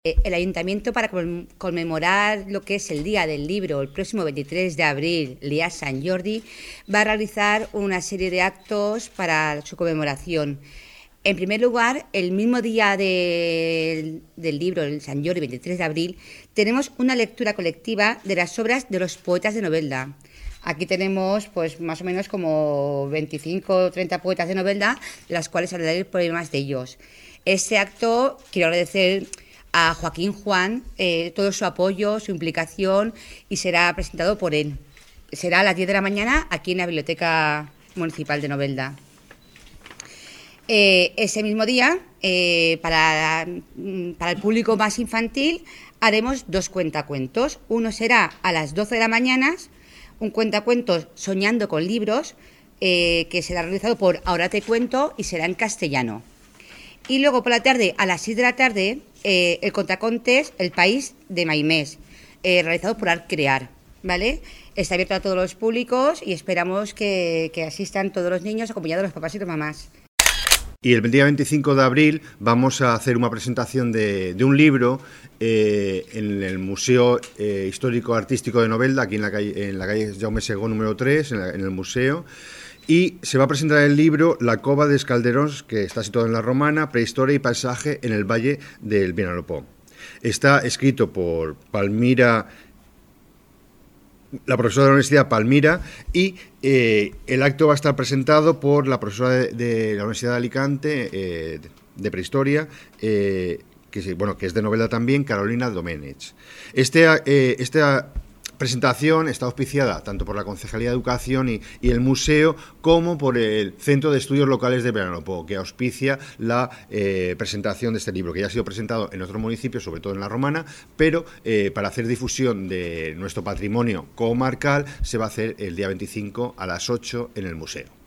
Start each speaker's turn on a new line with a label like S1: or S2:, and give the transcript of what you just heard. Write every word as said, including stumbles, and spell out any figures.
S1: Eh, El ayuntamiento, para conmem- conmemorar lo que es el Día del Libro, el próximo veintitrés de abril, el día Sant Jordi, va a realizar una serie de actos para su conmemoración. En primer lugar, el mismo día del, del libro, el Sant Jordi, veintitrés de abril, tenemos una lectura colectiva de las obras de los poetas de Novelda. Aquí tenemos pues más o menos como veinticinco o treinta poetas de Novelda, las cuales hablaré poemas de ellos. Este acto quiero agradecer a Joaquín Juan eh, todo su apoyo, su implicación, y será presentado por él. Será a las diez de la mañana aquí en la Biblioteca Municipal de Novelda. Eh, ese mismo día, eh, para, para el público más infantil, haremos dos cuentacuentos. Uno será a las doce de la mañana, un cuentacuentos Soñando con libros, eh, que será realizado por Ahora te cuento y será en castellano. Y luego por la tarde, a las seis de la tarde, eh, el Contacontes El País de Maimés, eh, realizado por Art Crear, ¿vale? Está abierto a todos los públicos y esperamos que, que asistan todos los niños acompañados de los papás y las mamás.
S2: Y el día veinticinco de abril vamos a hacer una presentación de, de un libro eh, en el Museo eh, Histórico Artístico de Novelda, aquí en la calle, en la calle Jaume Segó número tres, en, la, en el museo. Y se va a presentar el libro La cova de Calderons, que está situado en la Romana, prehistoria y paisaje en el Valle del Vinalopó. Está escrito por Palmira, la profesora de la Universidad Palmira, y eh, el acto va a estar presentado por la profesora de, de la Universidad de Alicante eh, de prehistoria, eh, que, bueno, que es de Novelda también, Carolina Doménech. Este, eh, esta presentación está auspiciada tanto por la Concejalía de Educación y, y el museo, como por el Centro de Estudios Locales de Vinalopó, que auspicia la eh, presentación de este libro, que ya ha sido presentado en otros municipios, sobre todo en la Romana, pero eh, para hacer difusión de nuestro patrimonio comarcal se va a hacer el día veinticinco a las ocho en el museo.